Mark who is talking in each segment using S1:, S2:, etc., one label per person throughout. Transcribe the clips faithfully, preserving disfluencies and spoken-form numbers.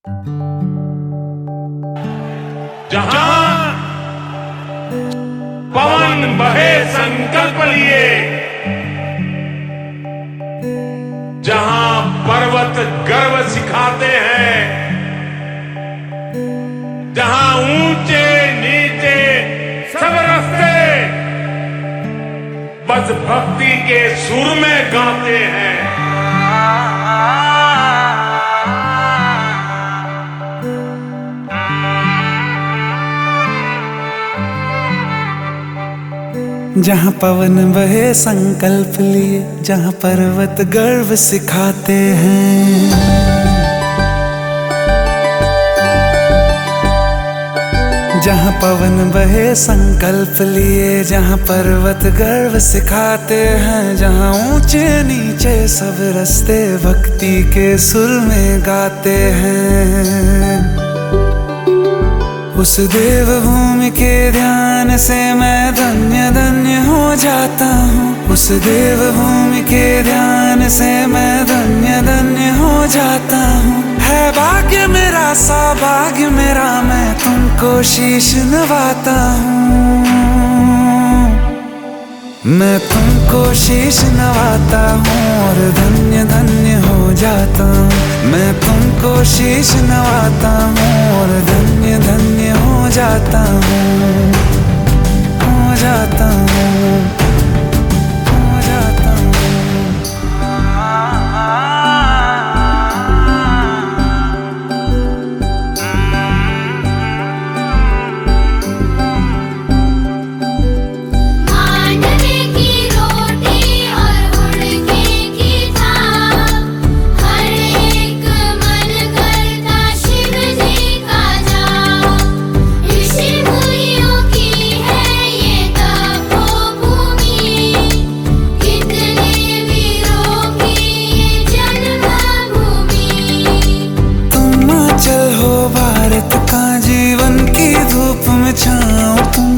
S1: जहां पवन बहे संकल्प लिए, जहां पर्वत गर्व सिखाते हैं, जहां ऊंचे नीचे सब रास्ते बस भक्ति के सुर में गाते हैं।
S2: जहाँ पवन बहे संकल्प लिए, जहाँ पर्वत गर्व सिखाते हैं, जहाँ पवन बहे संकल्प लिए, जहाँ पर्वत गर्व सिखाते हैं, जहाँ ऊंचे नीचे सब रास्ते भक्ति के सुर में गाते हैं। उस देवभूमि के ध्यान से मैं धन्य धन्य हो जाता हूँ। उस देवभूमि के ध्यान से मैं धन्य धन्य हो जाता हूँ। है भाग्य मेरा सौभाग्य मेरा, मैं तुमको शीश नवाता हूँ। मैं तुमको शीश नवाता हूँ और धन्य धन्य हो जाता हूँ। मैं तुमको शीश नवाता हूँ और धन्य धन्य हो जाता हूँ, हो जाता हूँ, हो जाता हूँ। छाओ तुम,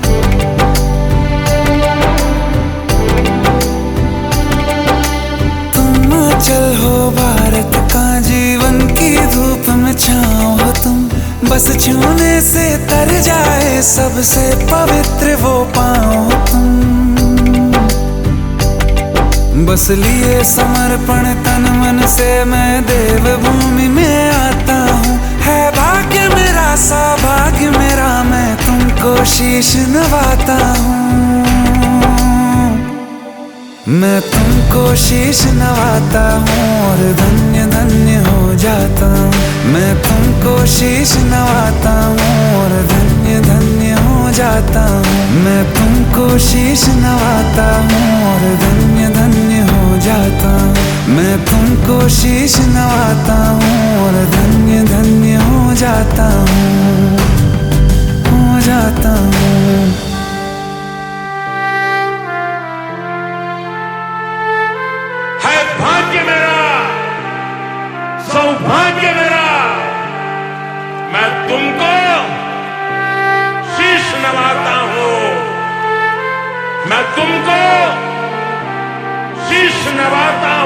S2: तुम अचल हो भारत का जीवन की धूप में छाओ हो तुम। बस छूने से तर जाए सबसे पवित्र वो पाओ तुम। बस लिए समर्पण तन मन से मैं देवभूमि में आता हूँ। है भाग्य मेरा सौभाग्य मेरा, मैं तुमको शीश नवाता हूँ। मैं तुमको शीश नवाता हूँ और धन्य धन्य हो जाता हूँ। मैं तुमको शीश नवाता हूँ और धन्य धन्य हो जाता हूँ। मैं तुमको शीश नवाता हूँ और धन्य धन्य हो जाता हूँ। मैं तुमको शीश नवाता हूँ और धन्य धन्य हो जाता हूँ, हो जाता हूँ।
S1: है भाग्य मेरा सौभाग्य मेरा, मैं तुमको शीश नवाता हूँ। मैं तुमको शीश नवाता